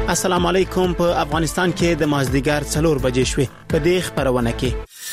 السلام علیکم. په افغانستان کې د مازدیګر 4 بجې شوې. په دې خبرونه کې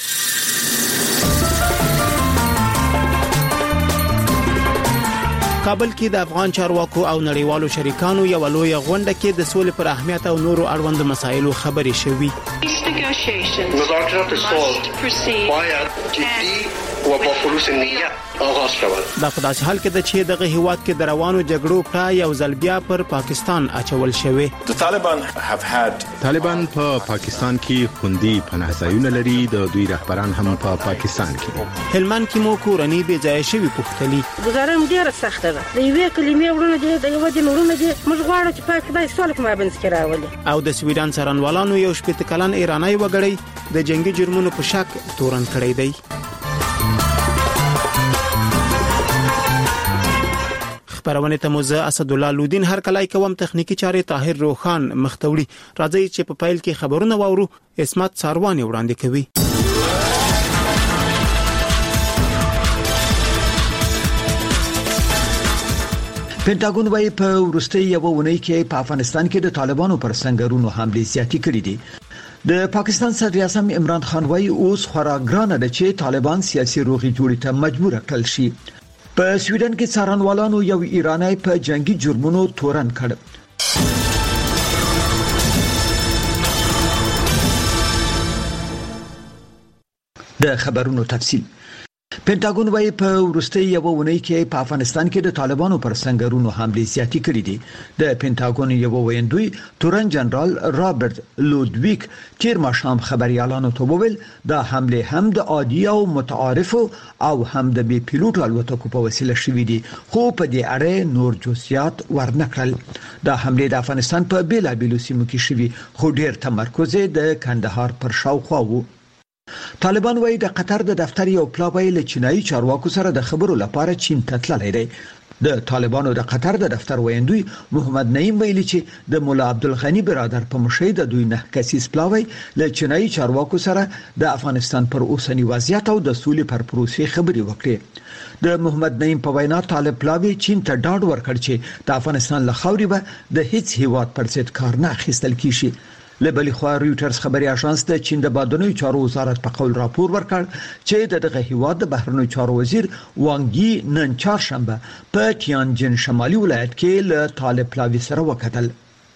کابل کې د افغان چارواکو او نړیوالو شریکانو یو لوی غونډه کې د سولې پر اهمیت او نورو اړوند مسایلو خبرې شوې. مذاکرات صلح باید جدي و با خلوص نیت آغاز شود. دا په داسې حال کې د چې دغه هیواد کې د روانو جګړو په یو ځل بیا پر پاکستان اچول شوی. طالبان په پاکستان کې خوندي پناهځایونه لري. د دوی رهبران هم په پاکستان کې دي. هلمند کې مو کورنۍ بې ځای شوی پختلی. گزارم ډیره سخته ده. د یوې کلمې ورونه دي، د یوه دین ورونه دي. موږ غواړو چې پاک خدای سوال کوم باندې کې راولي. او د سویډن څارنوالانو یو شپږ کلن ایرانی وګړی د جنگي جرمونو په شک تورن کړی دی. خبرونه ته موزه اسد الله لودین هر کلای کوم تخنیکی چارې طاهر روخان مختوړي. راځي چې په فایل کې خبرونه واورو. اسمت ساروانی وړاندې کوي. پینټاګون وايي په ورستۍ یو ونې کې په افغانستان کې د طالبانو پر سنگرونو حمله زیاتې کړې دي. د پاکستان صدر اعظم عمران خان وايي اوس خورا ګرانه ده چې طالبان سیاسي روغي جوړې ته مجبور کړل شي. په سویډن کې څارنوالانو یو ایرانی په جنگي جرمونو تورن کړ. د خبرونو تفصیل. پینټاګون وايي په ورستۍ یو ونې کې په افغانستان کې د طالبانو پر سنگرونو حمله زیاتې کړې دي. د پینټاګون یو ویندوی تورن جنرال رابرټ لودویک تیر ماشام خبريالانو ته وویل دا حمله هم د عادي او متعارف او هم د بي پیلوټ الوتکو په وسیله شوې دي، خو په دې اړه نور جزئیات ورنکړل. دا حمله د افغانستان په بیلابیلو سیمو کې شوې، خو ډېر تمرکز د کندهار پر شاوخوا وو. طالبان وايي د قطر د دفتر یو پلاوی له چینایي چارواکو سره د خبرو لپاره چین ته تللی دی. د طالبانو د قطر د دفتر ویندوی محمد نعیم ویلي چې د مولا عبدالغنی برادر په مشرۍ د دوی 9 کسیز پلاوی له چینایي چارواکو سره د افغانستان پر اوسنی وضعیت او د سولې پر پروسې خبرې وکړي. د محمد نعیم په وینا طالب پلاوی چین ته ډاډ ورکړ چې د افغانستان له خاورې به د هیڅ هیواد پر ضد کار نه اخیستل کیږي. لبلی خو رويټرز خبري اژانس د چین د بادونوي چارو وزارت په قول راپور ورکړ چې دغه هیواد د بهرنیو چارو وزیر وانګي نن چهارشنبه په تیانجن شمالي ولایت کې له طالب پلاوی سره وکتل.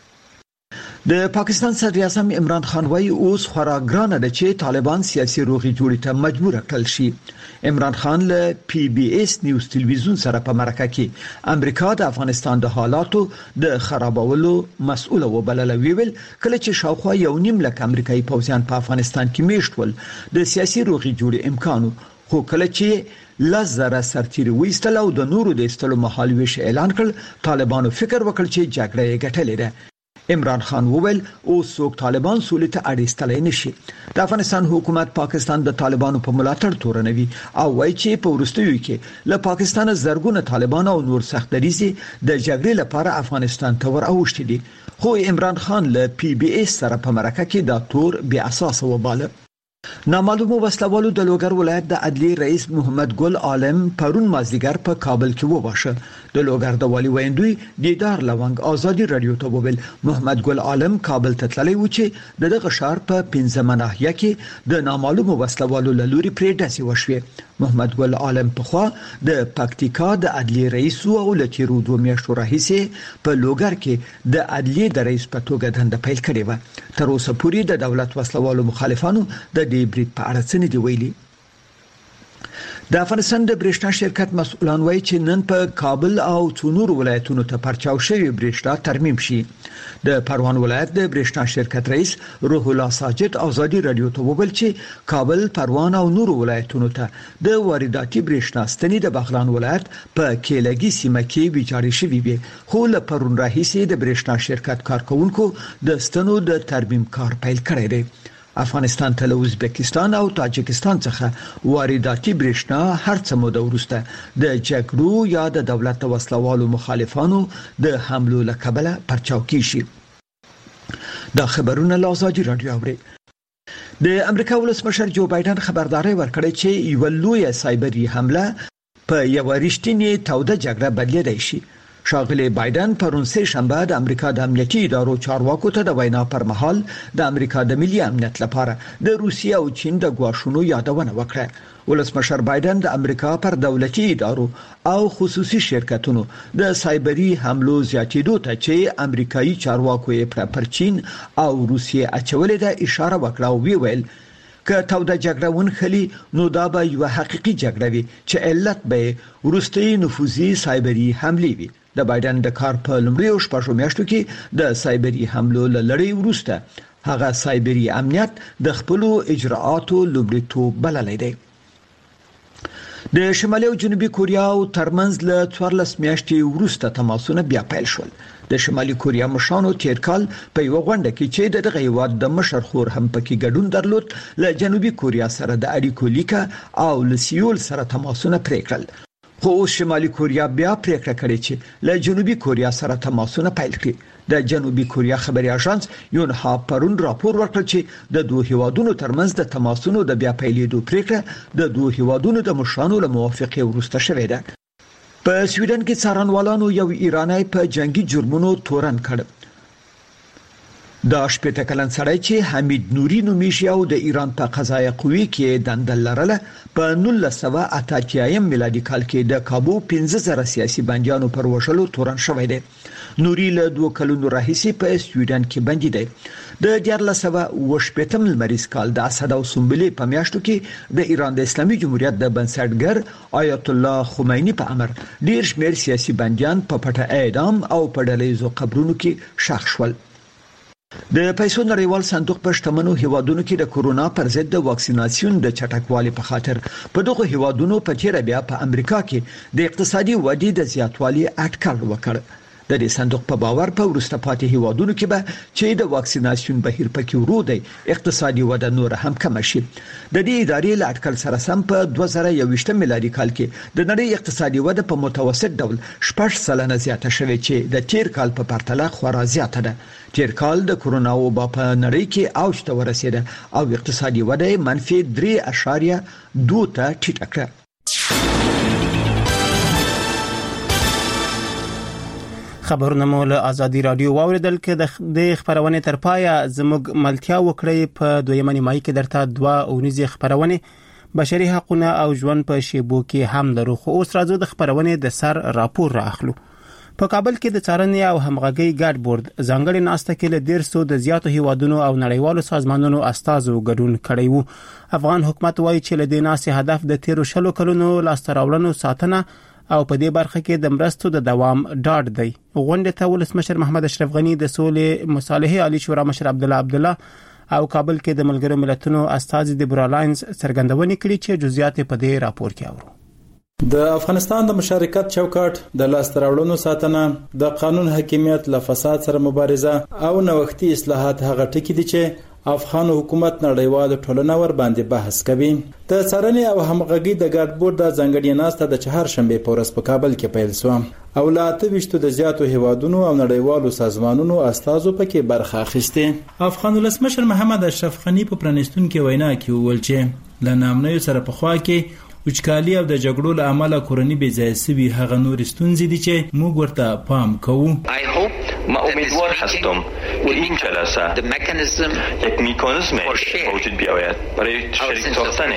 د پاکستان صدر اعظم عمران خان وايي اوس خورا ګرانه ده چې طالبان سیاسي روغي جوړې ته مجبور کړل شي. عمران خان له پی بی اس نیوز ټلویزیون سره په مرکه کې امریکا د افغانستان د حالاتو د خرابولو مسؤل وبلل. ویل کله چې شاوخوا 1.5 لک امریکایي پوځیان په افغانستان کې میشتول د سیاسي روغي جوړې امکانو، خو کله چې لزره سرتیري وېستل او د نورو د استلو محال ویش اعلان کړ، طالبانو فکر وکړ چې جګړه یې ګټلې ده. عمران خان وویل او څوک طالبان سولې ته اړیستلای نشي. د افغانستان حکومت پاکستان د طالبانو په ملاتړ تورنوي او وایي چې په ورستیو کې له پاکستان زرګونه طالبان او نور سخت دریزي د جګړې لپاره افغانستان ته ور اوښتي دي، خو عمران خان له پی بی اس سره په مرکه کې دا تور بې اساس وباله. نامعلومو وسلوالو د لوګر ولایت د عدلیې رئیس محمد ګل عالم پرون مازدیګر په کابل کې وواشه. د لوګر د والی ویندوی دیدار لونګ ازادي رادیو ته وویل محمد ګل عالم کابل ته تللی و چې دغه ښار په 15 ناحیه کې د نامعلومو وسلوالو له لوري پرې ډزې وشوې. محمد ګل عالم په خوا د پکتیکا د عدلیې رئیس او له تیرو 2 میاشتو راهیسې په لوګر کې د عدلیې د رئیس په توګه دنده پیل کړې و. تر اوسه پورې د دولت وسلوالو مخالفانو د دې برید په اړه څه نه دی ویلي. د افغانستان د برېښنا شرکت مسؤلان وایي چې نن په کابل او څونور ولایتونو ته پرچاو شوی برېښنا ترمیم شي. د پروان ولایت د برېښنا شرکت رئیس روح الله ساجد ازادي رادیو ته وویل چې کابل، پروان او نور ولایتونو ته د وارداتي برېښنا ستنې د بغلان ولایت په کېلګي سیمه کې ویجاړې شوې وي، خو له پرون راهیسې د برېښنا شرکت کارکونکو د ستنو د ترمیم کار پیل کړی دی. افغانستان ته له ازبکستان او تاجکستان څخه وارداتي برېښنا هر څه موده وروسته د جګړو یا د دولت وسلوالو مخالفانو د حملو له کبله پرچاو کیږي. دا خبرونه له ازادي رادیو اوري. د امریکا ولسمشر جو بایدن خبرداري ورکړې چې یو لوی سایبري حمله په یو رښتینی توده جګړه بدلیدای شي. ښاغلي بایدن پرون سه شنبه د امریکا د امنیتي ادارو چارواکو ته د وینا پر مهال د امریکا د ملي امنیت لپاره د روسیې او چین د ګواښونو یادونه وکړه. ولسمشر بایدن د امریکا پر دولتي ادارو او خصوصي شرکتونو د سایبري حملو زیاتېدو ته چې امریکایي چارواکو یې پر چین او روسیې اچولې ده اشاره وکړه او ویل که توده جګړه ونخلي نو دا به یو حقيقي جګړه وي چې علت به وروستي نفوذي سایبري حملې وي. د بایدن د کار په لومړیو شپږو میاشتو کې د سایبري حملو لړۍ وروسته هغه سایبري امنیت د خپل اجراءاتو لومړیتوب بللی دی. د شمالي او جنوبي کوریا ترمنځ له 14 میاشتې وروسته تماسونه بیا پیل شول. د شمالي کوریا مشرانو تیر کال په یو غونډه کې چې دغه هیواد د مشر خور هم پکې ګډون درلود له جنوبي کوریا سره د اړیکو لیکه او له سیول سره تماسونه پرې کړل. خو شمالي کوریا بیا پریکړه کړې چې له جنوبي کوریا سره تماسونه پیل کړي. د جنوبي کوریا خبري اژانس یونهاپ پرون راپور ورکړ چې د دوه هیوادونو ترمنځ د تماسونو د بیا پیلېدو پریکړه د دوه هیوادونو د مشرانو له موافقې وروسته شوې ده. په سویډن کې څارنوالانو یو ایرانی په جنگي جرمونو تورن کړ. د شپږ کلن سړی چې حمید نوري نومیږي او د ایران په قضایه قوی کې دندل لرله په 1988 میلادي کال کې د کابو 15000 سیاسي بنديانو پر وشلو تورن شوی دی. نوري له 2 کلونو راهیسې په سویډن کې بندي دی. د 1980 لمریز کال د اسد او سنبلې په میاشتو کې د ایران د اسلامي جمهوریت د بنسټګر آیت الله خمینی په امر ډیر شمیر سیاسي بنديان په پټه اعدام او په ډلهیزو قبرونو کې ښخ شول. د پیسو نړیوال صندوق په شتمنو هیوادونو کې د کورونا پر ضد د واکسیناسیون د چټکوالي په خاطر په دغه هیوادونو په تیر بیا په امریکا کې د اقتصادي ودې د زیاتوالي اټکل وکړ. د دې صندوق په باور په وروسته پاتې هیوادونو کې به چې د واکسیناسیون بهیر پکې ورو دی اقتصادي وده نور هم کم شي. د دې ادارې له اټکل سره سم په 2021 میلادي کال کې د نړۍ اقتصادي وده په متوسط ډول 6% زیاته شوې چې د تیر کال په پرتله خورا زیاته ده. تیر کال د کورونا وبا په نړۍ کې اوج ته ورسېده او اقتصادي وده -3.2 ته ټیټه کړه. خبرونه مو له ازادي رادیو واوریدل کې د خبرونه تر پایا زموږ ملتیا وکړي په دویمه نیمایي کې درته 2 اونیزه خبرونه بشري حقوقونه او ژوند په شیبو کې هم لرو. خو اوس راځو د خبرونه د سر راپور راخلو. په کابل کې د څارنې او همغږي ګډ بورډ ځانګړي ناسته کې له 150 د زیاتو هیوادونو او نړیوالو سازمانونو استازو ګډون کړی وو. افغان حکومت وایي چې له دې ناسې هدف د 13 کلونو لاستراوړنو ساتنه او په دې برخه کې د مرستو د دوام ډاډ دی. غونډه ته ولسمشر محمد اشرف غنی د سولې مصالحې عالی شورا مشر عبدالله او کابل کې د ملګرو ملتونو استازي د برالاینز څرګندونې کړې چې جزئیات په دې راپور کې اورو. د افغانستان د مشارکت چوکاټ د لاستراوړنو ساتنه د قانون حاکمیت له فساد سره مبارزه او نوښتي اصلاحات هغه ټکي دي چې افغان حکومت نړیوال ټولنه ور باندې بحث کوي. د څارنې او همغږي د ګډ بورډ د ځانګړي ناسته د چهارشنبه په ورځ په کابل کې پیل شو او لا 28 د زیاتو هیوادونو او نړیوالو سازمانونو استازو پکې برخه اخیسته. افغان ولسمشر محمد اشرف غنی په پرانیستون کې وینا کې وویل چې له نامنوي سره په خوا کې وچکالي او د جګړو له امله کورنۍ بې ځای سوي هغه نور ستونزې دي چې موږ ورته پام کوو. ما امیدوار هستم که این جلسه یک میکانیزم وجود بیاید برای شریک ساختن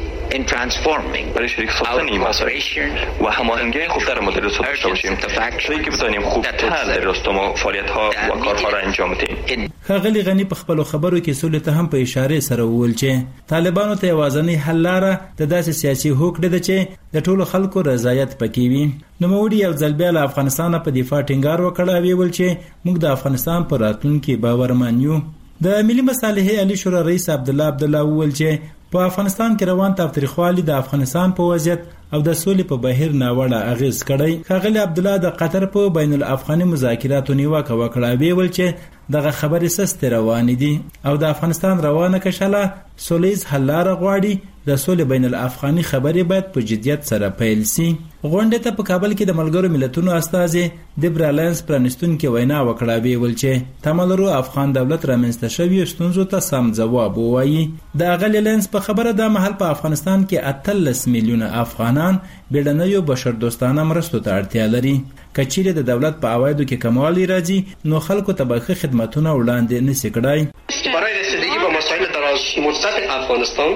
این مسائل و هماهنگی خوبتر مدل رسوت داشته باشیم تا که بتانیم خوبتر در راستای فعالیت‌ها و کارها را انجام بدیم. ښاغلي غنی په خپل خبرو کې سولې ته هم په اشاره سره وویل چې طالبانو ته یوازینی حل لاره د داسې سیاسي هوکړه ده چې د ټولو خلکو رضایت پکې وي. نوموړي یو ځل بیا له افغانستان په دفاع ټینګار وکړ او ویل چې موږ د افغانستان پر راتلونکي باورمن یو. د ملي مصالحې عالی شورا رئیس عبدالله وویل چې په افغانستان کې روان تاوتریخوالي د افغانستان په وضعیت او د سولې په بهیر ناوړه اغیز کړی. ښاغلي عبدالله د قطر په بین الافغاني مذاکراتو نیوکه وکړه ویل چې دغه خبرې سست روانې دي او د افغانستان روانه کشاله سولیز حل لاره غواړي. د سولې بین الافغاني خبرې باید په جدیت سره پیل شي. غونډه ته په کابل کې د ملګرو ملتونو استازي د برالانس پرانستون کې وینا وکړه ویل چې تملرو افغان دولت رامنځته شوی ستونزو ته سم ځواب ووایي. د غلې لنس په خبره د محل په افغانستان کې 13 میلیونه افغانان افغانان بیړنیو بشردوستانه مرستو ته اړتیا لري. کچېرې د دولت په عوایدو کې کموالی راځي نو خلکو ته به ښه خدمتونه وړاندې نشي کړای. برای رسیدگی به مسائل دراز مدت افغانستان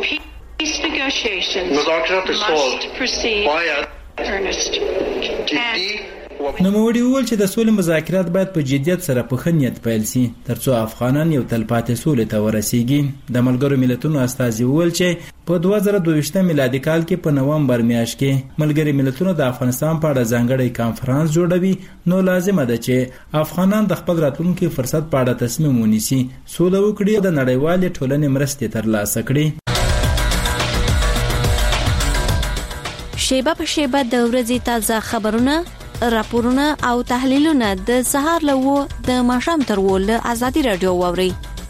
مذاکرات صلح باید جدی نوموړي وویل چې د سولې مذاکرات باید په جدیت سره په ښه نیت پیل شي ترڅو افغانان یو تلپاتې سولې ته ورسیږي. د ملګرو ملتونو استازي وویل چې په 2022 میلادي کال کې په نومبر میاشت کې ملګري ملتونو د افغانستان په اړه ځانګړی کانفرنس جوړوي نو لازمه ده چې افغانان د خپل راتلونکي فرصت په اړه تصمیم ونیسي، سوله وکړي او د نړیوالې ټولنې مرستې ترلاسه کړي. شیبه په شیبه د ورځې تازه خبرونه، راپورونه او تحلیلونه د سهار له د ماښام تر له ازادي رادیو واوري.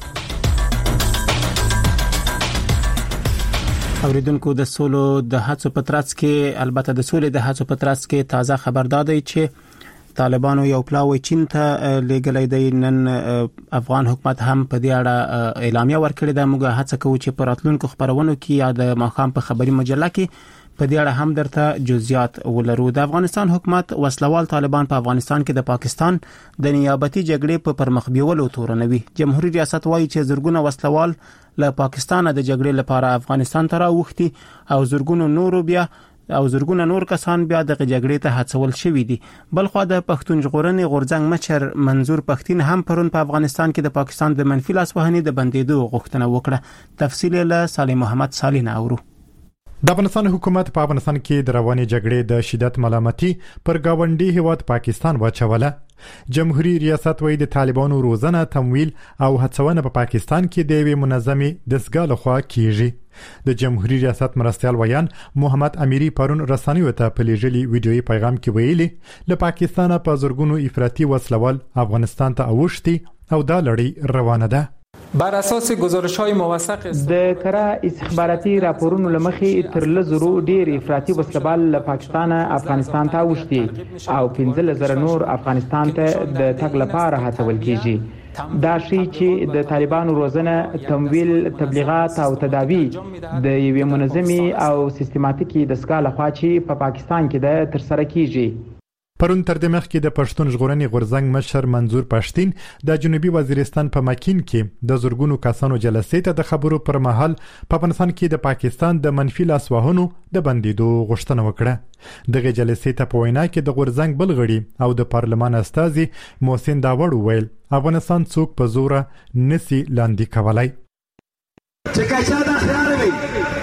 اوریدونکو د سولو د هڅو په ترڅ کې البته د سولې د هڅو په ترڅ کې تازه خبر دادی چې طالبانو یو پلاوی چین ته لګلې دی. نن افغان حکومت هم په دې اړه اعلامیه ورکړې ده. موږ هڅه کوو چې په راتلونکو خبرونو کې یا د ماښام په خبري مجله کې په دې اړه هم درته جزئیات ولرو. د افغانستان حکومت وسلوال طالبان په افغانستان کې د پاکستان د نیابتي جګړې په پرمخ بیولو تورنوي. جمهوریت ریاست وایي چې زرګونه وسلوال له پاکستان د جګړې لپاره افغانستان ته راوښتي او زرګونه نور کسان بیا د جګړې ته هڅول شوي دي. بلخو د پښتون ژغورنې غورځنګ مشر منظور پښتين هم پرون په افغانستان کې د پاکستان د منفي لاسوهنې د بندیدو غوښتنه وکړه. تفصیل له سالم محمد سالین اورو. د افغانستان حکومت په افغانستان کې د رواني جګړې د شدت ملامتي پر گاونډي هیواد پاکستان واچوله. جمهوریت ریاست وایي د طالبانو روزنه، تمویل او هڅونه په پاکستان کې د یوې منظمې دستګاه لخوا کیږي. د جمهوریت ریاست مرستیال ویان محمد امیری پرون رسنیو ته په لېږلي ویډیويي پیغام کې ویلي له پاکستانه په زرګونو افراطي وسلوال افغانستان ته اوښتي او دا لړۍ روانه ده. بر اساس گزارش‌های موثق د کره استخباراتي راپورونو لمخې تر لزرو ډېر افراطي وسلوال له پاکستان افغانستان ته اوښتي او 15,000 نور افغانستان ته د تګ لپاره هڅول کیږي. دا شی چې د طالبانو روزنه، تمویل، تبلیغات او تداوی د یوې منظمې او سیستماتیکي دستګاه لخوا چې په پاکستان کې د تر سره کیږي. پرون تر دې مخکې د پښتون ژغورنې غورځنګ مشر منظور پښتين د جنوبي وزیرستان په مکین کې د زرګونو کسانو جلسې ته د خبرو پر مهال په افغانستان کې د پاکستان د منفي لاسوهنو د بندیدو غوښتنه وکړه. دغه جلسې ته په وینا کې د غورځنګ بلغړي او د پارلمان استازي محسن داوړ ویل افغانستان څوک په زور نسی لاندې کولای. چې کچا دا خیال وي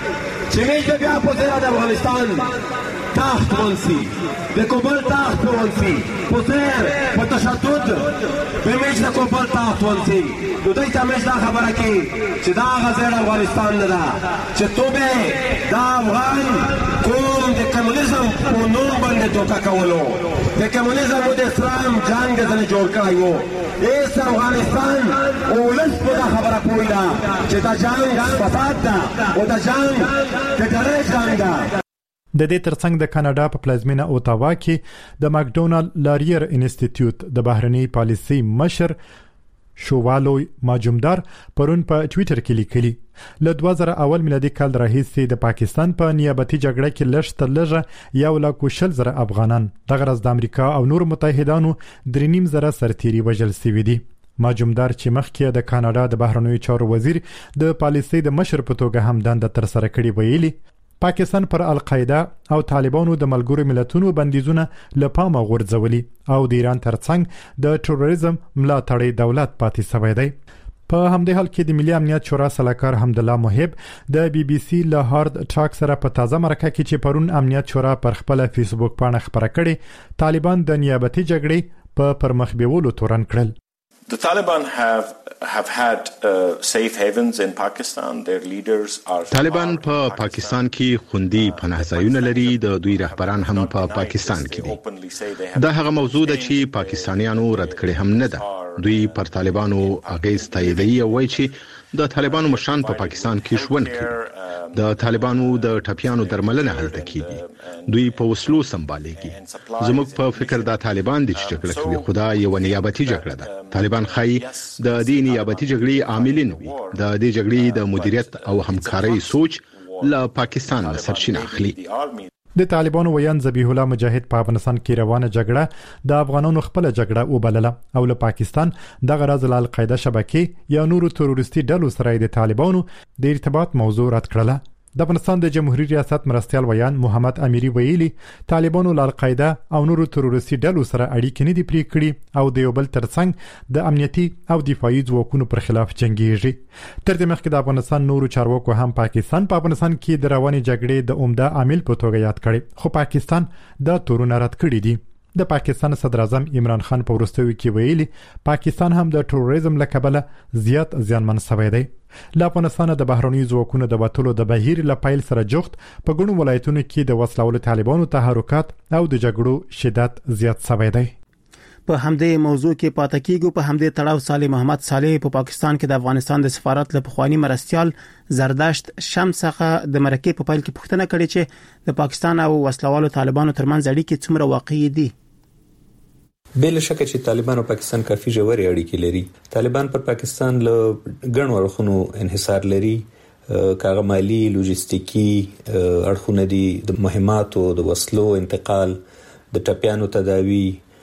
چې موږ بیا په ځای د افغانستان تحت ونسي د کوبل تحت ونسي پوتر په تشدد به موږ د کوبل تحت ونسي نو دوی ته موږ دا خبره کوي چې دا غزل افغانستان نه ده چې توبه دا افغان کوم د کمونیزم په نوم باندې دوکه کولو د کمونیزم او د اسلام جنگ دنه جوړ کړی وو. ایس افغانستان اولس په دا خبره پوه ده چې دا جنگ فساد ده او دا جنگ د ډېرې جنگ ده. د دې ترڅنګ د کاناډا په پلازمینه اوتاوا کې د ماکډونالډ لاریر انسټیټیوټ د بهرنی پالیسي مشر شووالوی ماجومدار پرون په ټوئیټر کې لیکلي له 2001 میلادي کال راهیسې د پاکستان په نیابتي جګړه کې لږ تر لږه 1,40,000 افغانان دغه ورځ د امریکا او نور متحدانو 3.5 سرتیري وژل شوي دي. ماجومدار چې مخکې د کاناډا د بهرنیو چارو وزیر د پالیسي د مشر په توګه هم دنده تر سره کړې ویلي پاکستان پر القاعده او طالبانو د ملګرو ملتونو بندیزونه لپاره غورځولي او د ایران ترڅنګ د تروریزم ملاتړی دولت پاتې شوی دی. په همدې حال کې د ملي امنیت شورا سلاکار حمدالله محب د بي بي سي له هارد ټاک سره په تازه مرکه کې چې پرون امنیت شورا پر خپل فیسبوک باندې خبره کړې طالبان د نیابتي جګړې په پرمخ بیولو تورن کړل. The Taliban have had safe havens in Pakistan. Their leaders are طالبان په پاکستان کې خوندي پناهځایونه لري. د دوی رهبران هم په پاکستان کې دي. دا هغه موضوع ده چې پاکستانیانو رد کړي هم نه ده. دوی پر طالبانو اغیز تاییدوي او وایي چې د طالبانو مشران په پاکستان کې ژوند کوي. د طالبانو د ټپیانو درملنه هلته کیږي. دوی په وسلو سمبالېږي. زموږ په فکر دا طالبان دي چې جګړه کوي. خدا یو نیابتي جګړه ده. طالبان خای د دې نیابتي جګړې عاملین وي. د دې جګړې د مدیریت او همکارۍ سوچ له پاکستان سرچینه اخلي. د طالبانو ویان ذبیح الله مجاهد په افغانستان کې روانه جګړه د افغانانو خپل جګړه وبلله او له پاکستان د غرض القاعده شبکې یا نورو تروریستي ډلو سره د طالبانو د ارتباط موضوع رد کړله. د افغانستان د جمهوریت ریاست مرستيال ویان محمد امیری ویلي طالبانو له القاعده او نورو تروریستي ډلو سره اړیکې نه دي پرې کړې او د یو بل ترڅنګ د امنیتي او دفاعي ځواکونو پر خلاف جنگيږي. تر دې مخکې د افغانستان نورو چارواکو هم پاکستان په افغانستان کې د رواني جګړې د عمده عامل په توګه یاد کړي، خو پاکستان دا تورونه رد کړي دي. د پاکستان صدر اعظم عمران خان په وروستیو کې ویلي پاکستان هم د ټوریزم له کبله زیات زیانمن شوی دی. له افغانستان د بهرنی ځواکونو د وټولو د بهیر له پایل سره جوخت په ګڼو ولایتونو کې د وسلوال طالبانو تحرکات او د جګړو شدت زیات شوی دی. په همدې موضوع کې پاتې کېږو. په همدې تړاو صالح محمد صالح په پاکستان کې د افغانستان د سفارت له پخوانی مرستيال زردشت شمس څخه د مرکې په پایل کې پوښتنه کړې چې د پاکستان او وسلوالو طالبانو ترمنځ اړیکې څومره واقعي دي. بل شک چې طالبان او پاکستان کافي ژورې اړیکې لري. طالبان پر پاکستان له ګڼو اړخونو انحصار لري، کاغه مالی، لوجستیکی اړخونه دي، د مهماتو، د وسلو انتقال، د ټپيانو تداوی،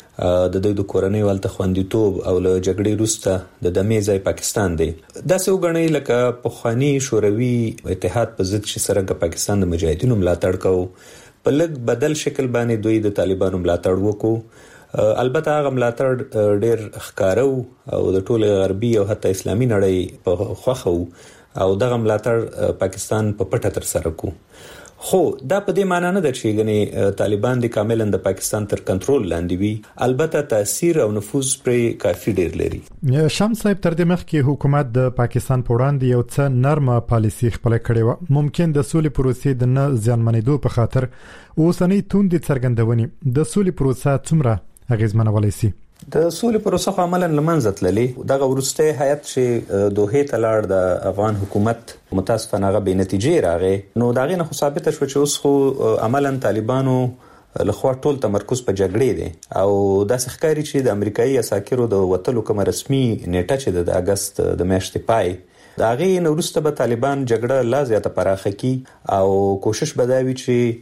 د کورنۍ والته خوندیتوب او له جګړې وروسته د دمې ځای پاکستان دی. دا څه وګڼي لکه پخوانی شوروي اتحاد په ضد چې سره پاکستان د مجاهدینو ملاتړ کوي، په لږ بدل شکل باندې دوی د طالبانو ملاتړ وکړو. البته هغه ملاتړ ډېر ښکارو او د ټول غربي او حتی اسلامي نړۍ په خوخه او دغه ملاتړ پاکستان په پټه تر سره کو. خو دا په دې معنی نه ده چې غني طالبان د کاملا د پاکستان تر کنټرول لاندې وي، البته تاثیر او نفوذ پر کافي ډېر لري. شمس صاحب تر دې مخکې حکومت د پاکستان په وړاندې یو څه نرمه پالیسي خپل کړې و، ممکن د سولې پروسې د نه ځانمنېدو په خاطر اوسنۍ توندې څرګندونې د سولې پروسه څومره اغیزمنه ولای شي. د سولې پروسه عملاً لمنځه تللې. دغه ورسته هیات چې دوه ته لاړ د افغان حکومت متاسفانه هغه به نتیجې راغې، نو داغه نه ثابت شو چې اوس خو عملاً طالبانو لخوا ټول تمرکز په جګړې دی او د ښکاری چې د امریکایي عساکرو د وټلو کوم رسمي نیټه چې د اگست د میاشتې پای داغه نو ورسته به طالبان جګړه لا زیاته پراخه کی او کوشش بداوي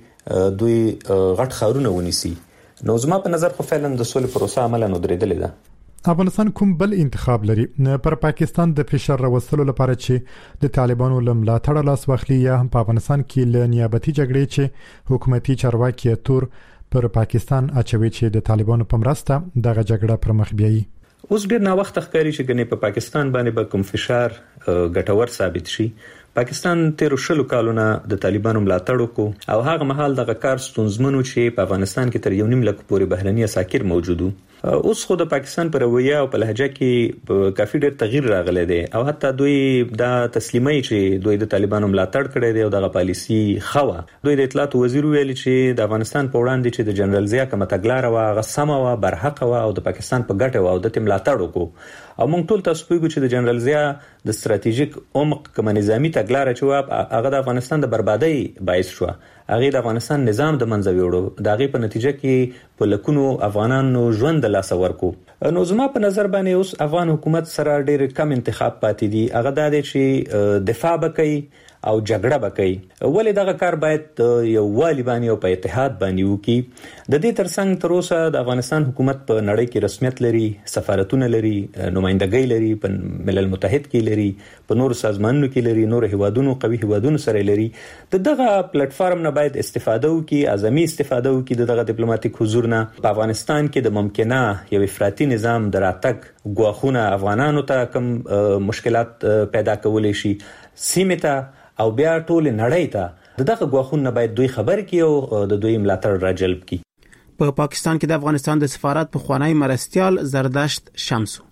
چې دوی غټ خارونه ونیسي. نو زما په نظر خو فعلا د سولې پروسه عملاً ودرېدلې ده. افغانستان کوم بل انتخاب لري پر پاکستان د فشار راوستلو لپاره چې د طالبانو ملاتړ لاس واخلي یا هم په افغانستان کې له نیابتي جګړې چې حکومتي چارواکي تور پر پاکستان اچوي چې د طالبانو په مرسته دغه جګړه پر مخ بیایي. اوس ډیر نا وخت ښکاری چې ګنې په پاکستان باندې به کوم فشار ګټور ثابت شي. پاکستان تیر شلو کالونه د طالبانو ملاتړ وکړو او هغه مهال دغه کار ستونزمنو چې په افغانستان کې تر 1.5 لک پورې بهرني عساکر موجود وو. اوس خو د پاکستان پر رویه او په لهجه کې کافي ډېر تغییر راغلی دی او حتی دوی دا تسلیمي چې دوی د طالبانو ملاتړ کړی دی او دغه پالیسی خوا. دوی د اطلاعات وزیر ویل چې د افغانستان په وړاندې چې د جنرال ضیاء کومه تګلاره وا غسمه وا برحق وا او د پاکستان په ګټه وا او د ملاتړ وکړو. او موږ ټول تاسو پیګو چې د جنرال ضیاء د ستراتیژیک عمق کوم نظامی تګلاره چې هغه د افغانستان د بربادۍ باعث شو. هغه د افغانستان نظام د منځ ویوړو، دغه په نتیجه کې په لکونو افغانانو ژوند لاس ورکو. نو زما په نظر باندې اوس افغان حکومت سره ډېر کم انتخاب پاتې دي. هغه د دې چې دفاع وکړي او جګړه وکړي. ولې دغه کار باید یو والی باندې او په اتحاد باندې وکړي. د دې ترڅنګ تر اوسه د افغانستان حکومت په نړۍ کې رسمیت لري، سفارتونه لري، نمائندګۍ لري، په ملل متحد کې لري، په نور سازمانونو کې لري، نور هیوادونو قوي هیوادونو سره لري. دغه پلیټ فارم نه باید استفاده وکړي، اعظمي استفاده وکړي دغه ډیپلوماټیک حضور نه. په افغانستان کې د ممکنه یو افراطي نظام دراتک غواخونه افغانانو ته کم مشکلات پیدا کولای شي سیمه ته او بیا ټول نړۍ ته دغه غواخونه باید دوی خبر کړي او د دوی ملاتړ راجلب کړي. په پاکستان کې د افغانستان د سفارت په خوانی مرستيال زردشت شمسو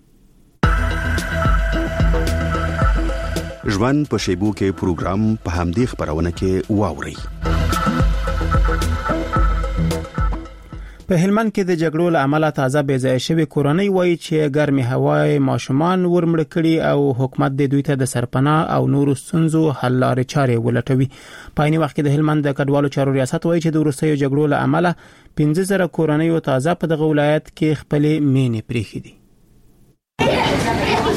ژوند په شیبو کې پروګرام په همدې خبرونه کې واوري. په هلمند کې د جګړو له امله تازه بې ځای شوی کورنۍ وایي چې ګرمي هوا ماشومان ورمړ کړي او حکومت د دوی ته د سرپناه او نورو ستونزو حل لارې چارې ولټوي. په عین وخت کې د هلمند د کډوالو چارو ریاست وایي چې د وروستیو جګړو له امله 15,000 کورنۍ تازه په دغه ولایت کې خپل مینې پریښې دي.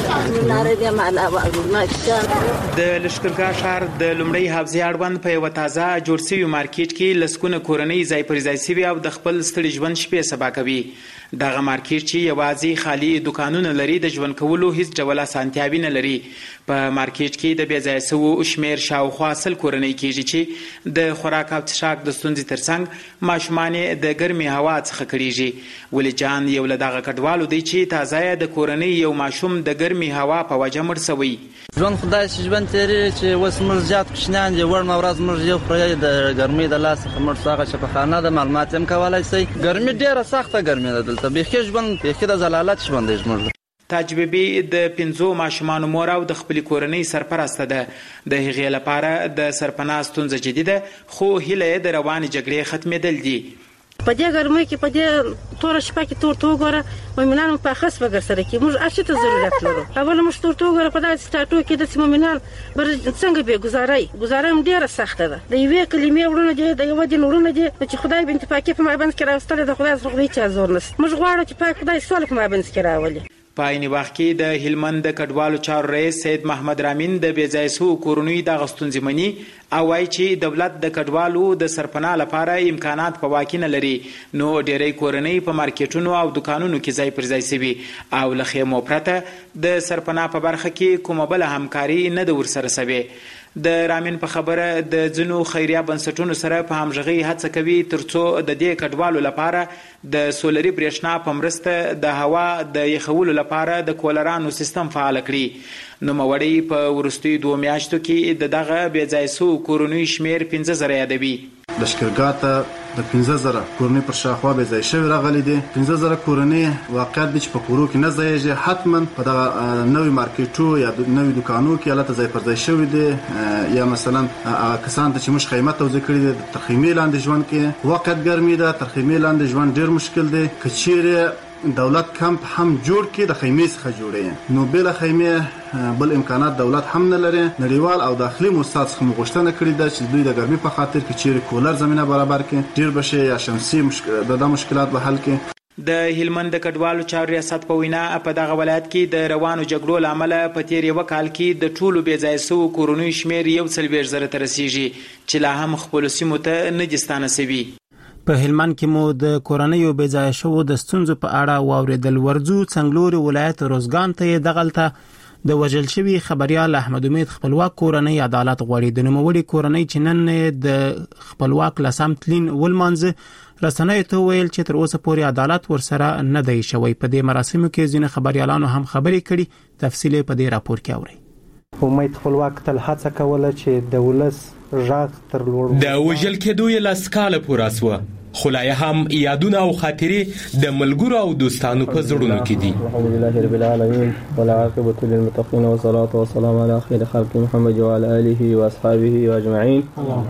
لشکرګاه ښار د لومړی حافظي اړوند په یو تازه جوړ شوی مارکیټ کې لسکونه کورنۍ ځای پر ځای شوي او د خپل ستړي ژوند شپې سبا کوي. دغه مارکیټ چې یوازې خالي دکانونه لري د ژوند کولو هیڅ ډول اسانتیاوې نه لري. په مارکیټ کې د بې ځایه شوو شمېر شاوخوا 100 کورنۍ کېږي چې د خوراک او څښاک د ستونزې ترڅنګ ماشومان د ګرمې هوا څخه کړېږي. ولی جان یو له دغه کډوالو دی چې تازه د کورنۍ یو ماشوم د ګرمې هوا په وجه مړ شوی. ژوند خدای چې ژوند تیری چې اوس موږ زیات کوچنیان دي وړ ورځ موږ یو خوري د ګرمۍ د لاس څخه موږ څنګه چې په خانه د معلومات هم کولای شي. ګرمۍ ډیره سخته ګرمۍ ده دلته بيخي ژوند بيخي د زلالت ژوند دی موږ. تاجببي د 5 ماشومانو مور او د خپل کورنۍ سرپرسته ده. د هغې لپاره د سرپناه ستونزه جديده خو هیله د روانې جګړې ختمېدل دي. په دې ګرمۍ کې په دې تور شپه کې تور تو غره مومنان په خاص وګر سره کې موږ اړتیا ته ضرورت لرو. اول موږ تور تو غره په داسې سټاټو کې د مومنان بر څنګه به گزارای ډیره سخته ده. د یوې کلمې ورونه دي د یو دین ورونه دي چې خدای بنت پاکي په ما باندې کې راوستل د خدای سره خدای چا زور نس. موږ غواړو چې پاک خدای سوال په ما باندې کې راولي. په عین وخت کې د هلمند د کډوالو چارو رئیس سید محمد رامین د بې ځای شوو کورنیو د غستونځ منی او وايي چې دولت د کډوالو د سرپناه لپاره امکانات په واکې نه لري. نو ډېری کورنۍ په مارکیټونو او دکانونو کې ځای پر ځای شوي او له خیمو پرته د سرپناه په برخه کې کومه بله همکاري نه ده ورسره شوې. د رامین په خبره د ځینو خیریه بنسټونو سره په همغږۍ هڅه کوي ترڅو د دې کډوالو لپاره د سولري برېښنا په مرسته د هوا د یخولو لپاره د کولرانو سیستم فعال کړي. نوموړی په وروستیو 2 میاشتو کې دغه بې ځای شوو کورنیو شمېر 15,000 یادوي. لشکرګاه ته د 15,000 کورنۍ پر شاوخوا بې ځای شوي راغلي دي. 15,000 کورنۍ واقعیت دی چې په کورو کې نه ځایږي. حتما په دغه نوي مارکیټو یا نوي دکانو کې هلته ځای پر ځای شوي دي یا مثلا کسان ته چې موږ خیمه توزیع کړي دي تر خیمې لاندې ژوند کې واقعیت ګرمي ده. تر خیمې لاندې ژوند ډېر مشکل دی. که چیرې دولت کمپ هم جوړ کړي د خیمې څخه جوړي نو بل خیمې بل امکانات دولت هم نه لري. نړیوال او داخلي موسسات څخه غوښتنه کړې ده چې دوی د ګرمۍ په خاطر کې چیرې کولر زمينه برابر کړي ډیر بشي یا شمسي د مشکلات به حل کړي. د هلمند د کډوالو چارو ریاست په وینا په دغه ولایت کې د روانو جګړو لامل په تیر یو کال کې د ټولو بې ځای شوو کورنیو شمېر 1,000 ته رسیږي چې لا هم خپل سیمو ته نه دي ستانه شوي. په هلمند کې مو د کورنیو بې ځای شوو د ستونزو په اړه واوریدل. ورځو څنګلوري ولایت روزګان ته دغلته د وژل شوی خبريال احمد امید خپلواک کورنۍ عدالت غواړي. د نوموړي کورنۍ چې نن د خپلواک لسم تلین ولمانځ رسنیو ته ویل چې تر اوسه پورې عدالت ورسره نه دی شوی. په دې مراسمو کې ځینې خبريالانو هم خبرې کړي. تفصیل په دې راپور کې اورئ. امید خپلواک تل هڅه کوله چې د ولس ژغ تر لوړ د وژل کېدو یې لاس کاله پوره سوه خو لا هم یادونه او خاطرې د ملګرو او دوستانو په زړونو کې دي. الحمدلله رب العالمین والعاقبة للمتقین والصلاة والسلام علی خیر خلق محمد وعلى آله واصحابه اجمعین.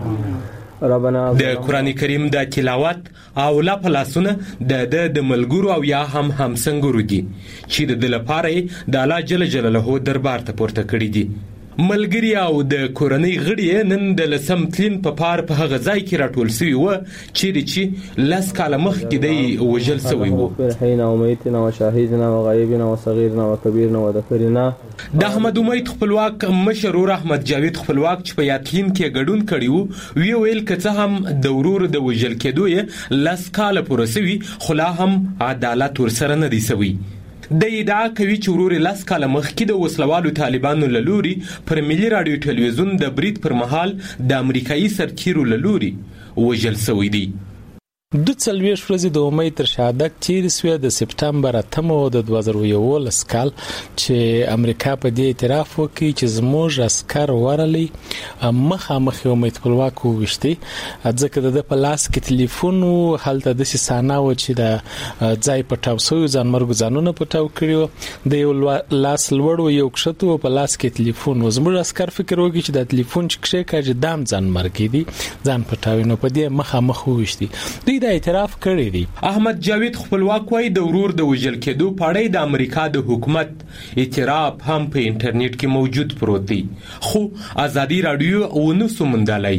د قران کریم د تلاوت او لا پلاسونه د ملګرو او یا هم همسنګرو دي چې د لپاره د الله جل جلاله دربار ته پورته کړی دي. ملګری او د کورنۍ غړي نن د لسم تلین په پار په هغه ځای کې راټول شوی و چې لاس کاله مخ کې دی وژل شوی و. حين اميتنا وشاهدنا وغائبنا وصغيرنا وكبيرنا وذكرنا د احمد امید خپلواک مشرور احمد جاوید خپلواک چې په یاتلین کې ګډون کړي وو ویل کڅه هم د ورور د وژل کېدو لاس کاله پوره شوی خو لا هم عدالت ورسره نه دی شوی. د ادعا کوي چې ورور لاس کاله مخکې د وسلوالو طالبانو لوري پر ملي رادیو ټلویزیون د برید پر مهال د امریکایي سرتیرو لوري وژل شوی دی. 42 ورځې د امید تر شهادت تیرې شوې د سپټمبر 8 د 2011 کال چې امریکا په دې اعتراف وکړي چې زموږ عسكر ورلي مخامخ امید خپلواک وشتي ځکه د په لاس کې ټلیفون هلته د سانه و چې د ځای پټاو سو ځانمرګ ځانونه پټاو کړیو د یو لاس لوړو یو کښتو په لاس کې ټلیفون و زموږ عسكر فکر وکړي چې د ټلیفون چې کښې دام ځانمرګ دي ځان پټاوي نو په دې مخامخ وشتي د اعتراف کړی دی. احمد جاوید خپلواک وای د ورور د وژل کېدو پړې د امریکا د حکومت اعتراف هم په انټرنیټ کې موجود پروت دی خو ازادي رادیو ونه سومندلای.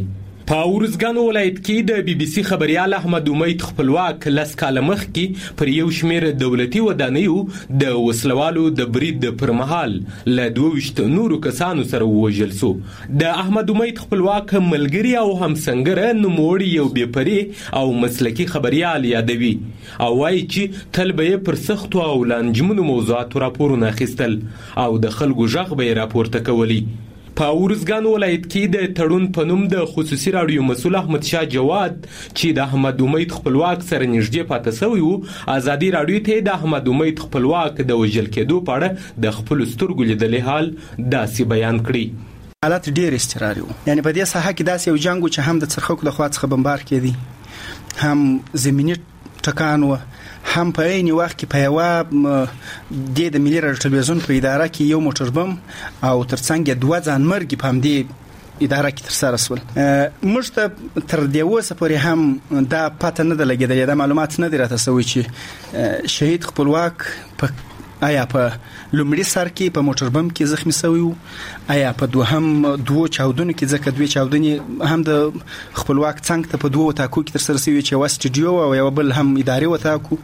په ورزګان ولایت کې د بي بي سي خبريال احمد امید خپلواک لس کاله مخکې پر یو شمېر دولتي ودانیو د وسلوالو د برید پر مهال له 22 نورو کسانو سره ووژل شو. د احمد امید خپلواک ملګری او همسنګره نوموړی یو بېپرې او مسلکي خبريال یادوي او وایي چې تل به پر سختو او لانجمنو موضوعاتو راپورونه اخیستل او د خلکو غږ به راپورته کولی. په ورزګان ولایت کې د تړون په نوم د خصوصي راډیو مسؤل احمد شاه جواد چې د احمد امید خپلواک سره نږدې پاتې شوی و ازادي راډیو ته د احمد امید خپلواک د وژل کېدو په اړه د خپل سترګو لیدلې حال داسې بیان کړی. حالت ډېر استقراري وو، یعنی په دې ساحه کې داسې یو جنگ چې هم د څرخکو له خوا څخه بمبار کېدی، هم زمینی ټکان و، هم په عین وخت کې په یو د ملي راډیو ټلویزیون په اداره کې یو موټر بم او ترڅنګ دوه ځانمرګي په همدې اداره کې ترسره شول. موږ ته تر دې اوسه پورې هم دا پته نه ده لګېدلې، دا معلومات نه دي راته شوي چې شهید خپلواک په آیا په لومړي سر کې په موټر بم کې زخمی شوی وو، آیا په دوه چاودنو کې، ځکه دوه چاودنې هم د خپلواک څنګ ته په دوه وتاکو کې ترسره شوي چې یو سټډیو او یو بل هم اداري وتاکو،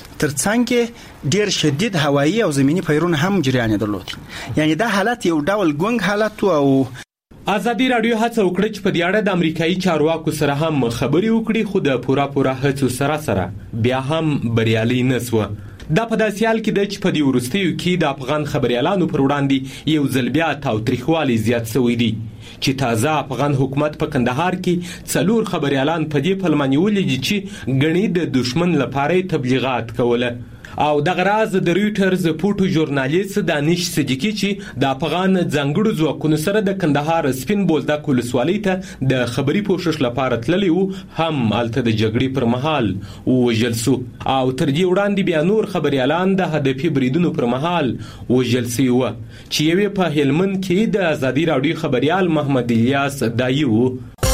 ترڅنګ ډیر شدید هوایي او زمینی پیرونه هم جریان درلود. یعنی دا حالت یو ډول ګونګ حالت او ازادي راډیو هڅه وکړه چې په دې اړه د امریکایي چارواکو سره هم خبرې وکړي، خو د پوره هڅو سره بیا هم بریالي نه شوه. دا په داسې حال کې ده چې په دې وروستیو کې د افغان خبريالانو پر وړاندې یو ځل بیا تاوتریخوالی زیات شوی دی چې تازه افغان حکومت په کندهار کې 4 خبريالان په دې پلمه نیولي دي چې ګڼي د دشمن لپاره تبلیغات کوله. او دغه راز د رويټرز پورټو ژورنالیست دانش صدیقی چې د افغان ځانګړو ځواکونو سره د کندهار سپین بولدک ولسوالۍ ته د خبري پوښښ لپاره تللی وو هم الته د جګړې پر مهال وژل شو او تر دې وړاندې بیا نور خبريالان د هدفي بریدونو پر مهال وژل شوي وو چې یوې په هلمند کې د ازادي راډیو خبريال محمد الیاس دایي وو.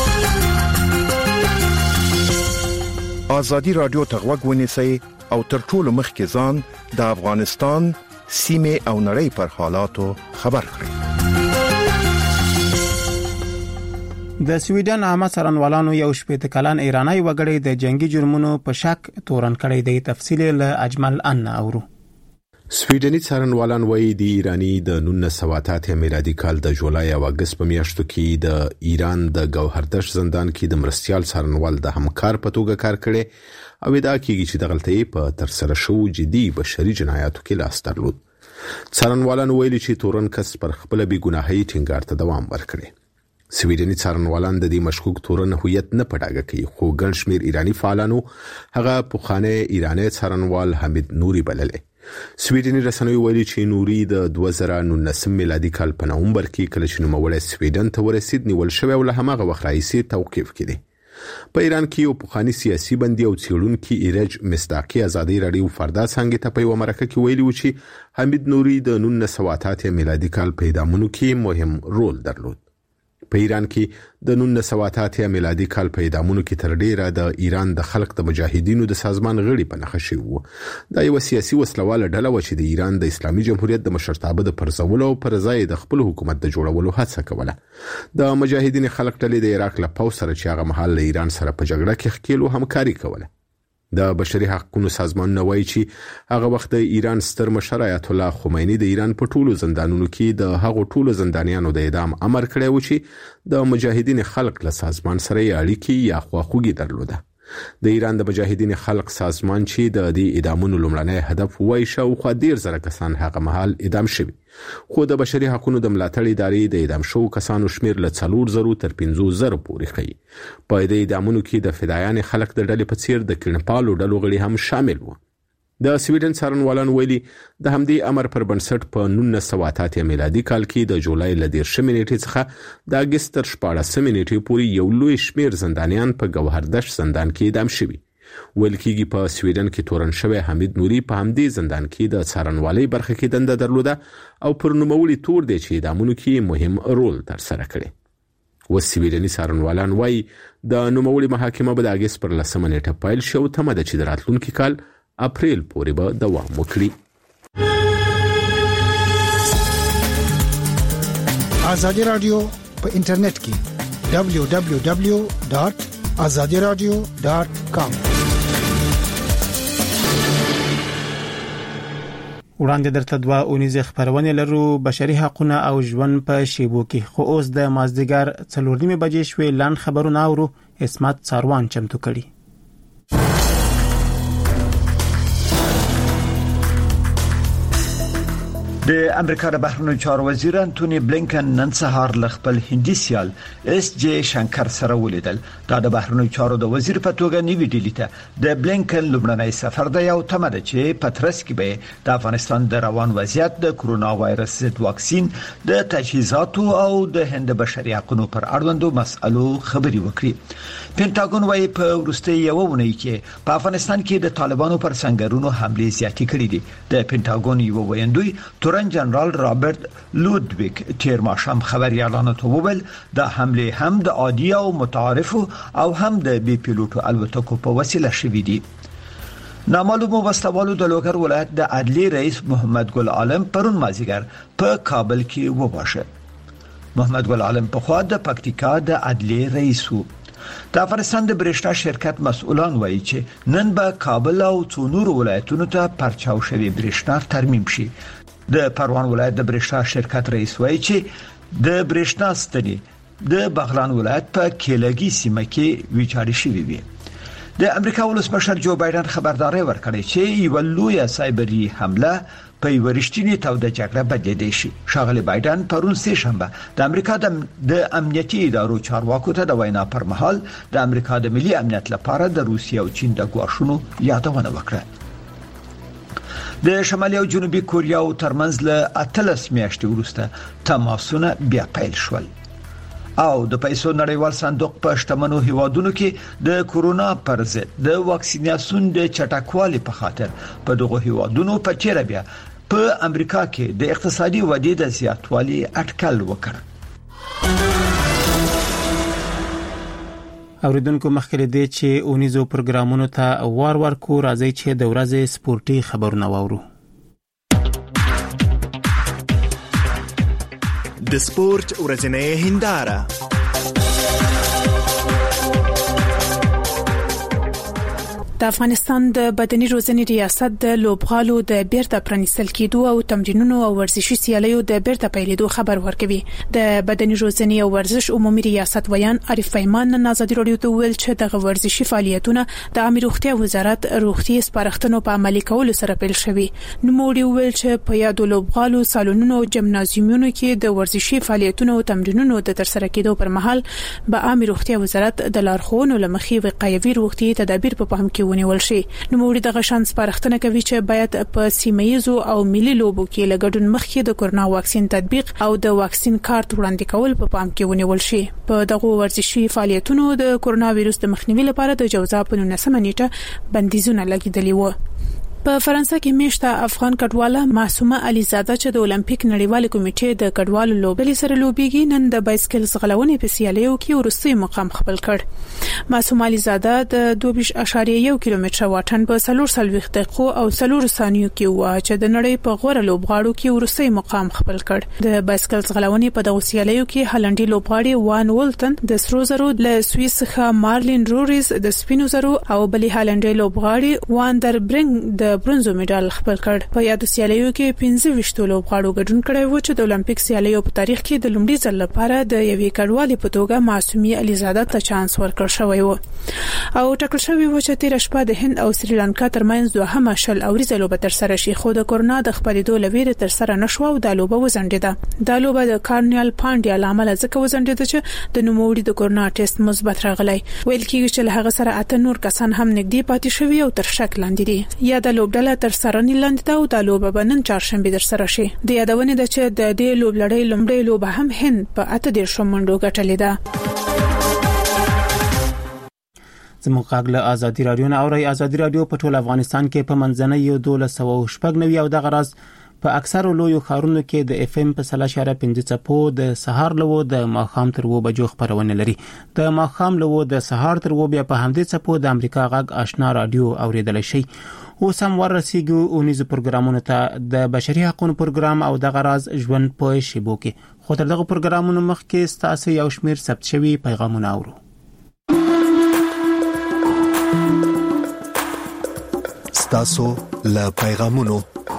ازادي راډیو ته غوږ ونیسئ او تر ټولو مخکې ځان د افغانستان سیمه او نړۍ پر حالاتو خبر کړئ. د سویډن عامه څارنوالانو یو شپږ کلن ایرانی وګړی د جنگي جرمونو په شک تورن کړی دی. تفصیل له اجمل ان اورو. سویډني څارنوالان وایي د ایرانی د 1988 میلادي کال د جولای او اگست په میاشتو کې د ایران د گوهردش زندان کې د مرستيال څارنوال د همکار په توګه کار کړي او دا کېږي چې د غلطۍ په تر سره شو جدي بشري جنایاتو کې لاس درلود. څارنوالان ویلي چې تورن کس پر خپل بې ګناهۍ ټینګار ته دوام ورکړي. سویډني څارنوالان د دې مشکوک تورن هویت نه پټاګه کوي، خو ګڼ شمېر ایرانی فعالانو هغه پخوانی ایرانی څارنوال حمید نوري بللی. سویډني رسنیو ویلي چې نوري د 2019 میلادي کال په نومبر کې کله چې نوموړی سویډن ته ورسید نیول شوی او له هماغه وخت راهیسې توقیف کړي. په ایران کې یو پخوانی سیاسي بندي او څېړونکي ایرج مصداقي ازادي راډیو فردا څنګه ته په یو مرکه کې ویلي و چې حمید نوري د 1988 میلادي کال په اعدامونو کې مهم رول درلود. په ایران کې د 1988 میلادي کال په اعدامونو کې تر ډیره د ایران د خلق د مجاهدینو د سازمان غړي په نښه شوی وو. دا یو سیاسي وسلواله ډله و چې د ایران د اسلامي جمهوریت د مشرتابه د پرځولو او پر ځای د خپل حکومت د جوړولو هڅه کوله. د مجاهدین خلق ډلې د عراق له پوځ سره چې هغه مهال له ایران سره په جګړه کې ښکېلو همکاري کوله. د بشري حقوقو سازمان نوای چې هغه وخت د ایران ستر مشر آیت الله خمینی د ایران په ټولو زندانونو کې د هغو ټولو زندانیانو د اعدام امر کړی و چې د مجاهدین خلق له سازمان سره اړیکې یا خواخوږي درلوده. د ایران د مجاهدین خلق سازمان چې د دې اعدامونو لومړنی هدف وای شاوخوا 10,000 کسان هغه مهال اعدام شوي، خو د بشري حقوقو د ملاتړ ادارې د اعدام شوو کسانو شمیر له 4,000 تر 5,000 پورې ښیي. په دې اعدامونو کې د فدایان خلق د ډلې په څیر د کڼپالو ډلو غړي هم شامل وو. د سویډن څارنوالان ویلي د همدې امر پر بنسټ په 1988 میلادي کال کې د جولای ل 10 نیټې څخه د اگست تر 14 نیټې پورې یو لوی شمیر زندانیان په گوهردش زندان کې اعدام شوي. ویل کېږي په سویډن کې تورن شوی حمید نوري په همدې زندان کې د څارنوالۍ برخه کې دنده درلوده او پر نوموړي تور دی چې اعدامونو کې مهم رول ترسره کړی. وسویډني څارنوالان وایي د نوموړي محاکمه به د اگست پر 10 نیټه پیل شي او تمه ده چې د راتلونکي کال اپریل پورې به دوام وکړي. ازادي راډیو په انټرنیټ کې www.azadiradio.com. وړاندې درته دوه اونیزه خبرونه لرو بشري حقوقونه او ژوند په شیبو کې خو اوس د مازدیګر 4:30 بجې شوې لاند خبرونه اورو اسمت څاروان چمتو کړي. د امریکا د بهرنیو چارو وزیر انټونی بلینکن نن سهار ل خپل هندي سیال اس جی شنکر سره ولیدل. دا د بهرنیو چارو د وزیر په توګه نیوي ډیلی ته د بلینکن لومړنی سفر دی او تمه ده چې پترس کې به د افغانستان د روان وضعیت د کرونا وایرس ضد واکسین د تجهیزاتو او د هند بشري حقوقو پر اړوندو مسألو خبري وکړي. پینټاګون وايي په وروستي یو ونې کې په افغانستان کې د طالبانو پر سنگرونو حمله زیاتې کړې دي. د پینټاګون یو ویندوی تورن جنرال رابرټ لودویک تیر ماشام خبري اعلان وکړ د حمله هم د عادي او متعارف او هم د بي پیلوټو الوتکو په وسیله شوې دي. نامعلومو وسلوالو د لوګر ولایت د عدلي رئیس محمد ګل عالم پرون مازیګر په کابل کې وواشه. محمد ګل عالم په خوا د پکتیکا د عدلي رئیس وو. د افغانستان د برېښنا شرکت مسؤلان وایي چې نن به کابل او څو نور ولایتونو ته پرچاو شوی برېښنا ترمیم شي. د پروان ولایت د برېښنا شرکت رئیس وایي چې د برېښنا ستنې د بغلان ولایت په کېلګي سیمه کې ویجاړې شوې وي. د امریکا ولسمشر جو بایدن خبرداري ورکړې چې یو لوی سایبري حمله په ورشتنی توده جګړه بدلېدې شي. شاغلی بایدن پرون سه شنبه د امریکا د امنیتي ادارو چارواکو ته د وینا پر مهال د امریکا د ملي امنیت لپاره د روسیې او چین د ګواښونو یادونه وکړه. د شمالي او جنوبي کوریا ترمنځ له 13 میاشتې وروسته تماسونه بیا پیل شول. او د پیسو نړیوال صندوق په شتمنو هیوادونو کې د کورونا پر ضد د واکسیناسیون د چټکوالي په خاطر په دغه هیوادونو په چیرې بیا په امریکا کې د اقتصادي ودې د زیاتوالي اټکل وکړ. اوریدونکو مخکې دې چې اونیزو پروګرامونو ته وار کو راځي چې د ورځې سپورتي خبرونه واورو. د سپورت ورځنۍ هنداره د افغانستان د بدني روزنې ریاست د لوبغالو د بیرته پرانیستل کېدو او تمرینونو او ورزشي سیالیو د بیرته پیلېدو خبر ورکوي. د بدني روزنې او ورزش عمومي ریاست ویان عارف پیمان نن آزادي رادیو ته ویل چې د ورزشي فعالیتونه د عامه روغتیا وزارت روغتي سپارښتنو په عملي کولو سره پیل شوي. نو موږ ویل چې په یادو لوبغالو سالونونو او جمنازیومونو کې د ورزشي فعالیتونو او تمرینونو د ترسره کېدو پر مهال به عامه روغتیا وزارت د لارښوونو لمخې وقایوي روغتي تدابیر په پام کې ونیول شي. نو موږ د غشان سپارښتنه کوي چې باید په سیمایزو او ملي لوبو کې لګډون مخکې د کورونا واکسین تطبیق او د واکسین کارت وړاندې کول په پام کې ونیول شي. په دغه ورزشي فعالیتونو د کورونا وایرس د مخنیوي لپاره د جوزا په 19 نیټه بندیزونه لګیدلي وو. په فرانسه کې میشته افغان کډواله معصومه علیزاده چې د اولمپیک نړیوال کمیټې د کډوالو لوبلې سره لوبيږي نن د بایسکل ځغلونې په سیالیو کې ورستي مقام خپل کړ. معصومه علیزاده د 2.1 کیلومتر واټن په 4 دقیقو او 4 ثانیو کې و چې د نړۍ په غوړه لوبغاړو کې ورستي مقام خپل کړ. د بایسکل ځغلونې په دغه سیالیو کې هالندي لوبغاړي وان ولټن د سرو زرو له سوئیس څخه مارلین روریز د سپینو زرو او بلې هالندي لوبغاړي واندر برنګ د برونزو میډال خپل کړ. په یادو سیالیو کې 15 لوبغاړو ګډون کړی و چې د اولمپیک سیالیو په تاریخ کې د لومړي ځل لپاره د یوې کډوالې په توګه معصومه علیزاده ته چانس ورکړ شوی و او ټاکل شوی و چې تیر شپه د هند او سریلانکا ترمنځ دوهمه شل اوريزه لوبه تر سره شي خو د کورونا د خپرېدو لویره تر سره نشو او د لوبه وزنډیده. د لوبه د کارنیال پانډیا لامل ځکه وزنډیده چې د نوموړي د کورونا ټیسټ مثبت راغلی. ویل کېږي چې له هغه سره اته نور کسان هم نږدې پاتې شوي او تر شک لاندې دي. یا د لوبډله تر سره نه لاندې دا او د لوبه بنن چهارشنبه در سره شي. د یادونه ده چې د دې لوبلړۍ لومړی لوبه هم هند په 8 منډو ګټلې ده. زموږ غاګله آزادي رادیو نه اوري. آزادي رادیو په ټول افغانستان کې په منځنۍ 1290 او د غراز په اکثرو لویو ښارونو کې د اف ام په 3.5 څپو د سهار لوو د ماښام تر 2 بجو خبرونه لري. د ماښام لوو د سهار تر 2 بیا په همدې څپو د امریکا غږ آشنا رادیو اوریدل شي. اوس هم ورسیږو اونیز پروګرامونو ته د بشري حقوقو پروګرام او د غراز ژوند په شیبو کې. خو تر دغه پروګرامونو مخکې ستاسو یو شمیر ثبت شوی پیغامونه اورو. ستاسو له پیغامونو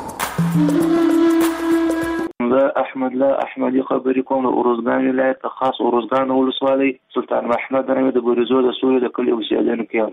زه احمد له احمدي خبرې کوم د اروزګان ولایت خاص اروزګان ولسوالۍ سلطان محمد رحمت د بریزو د سوري د کلی اوسیدونکو یم.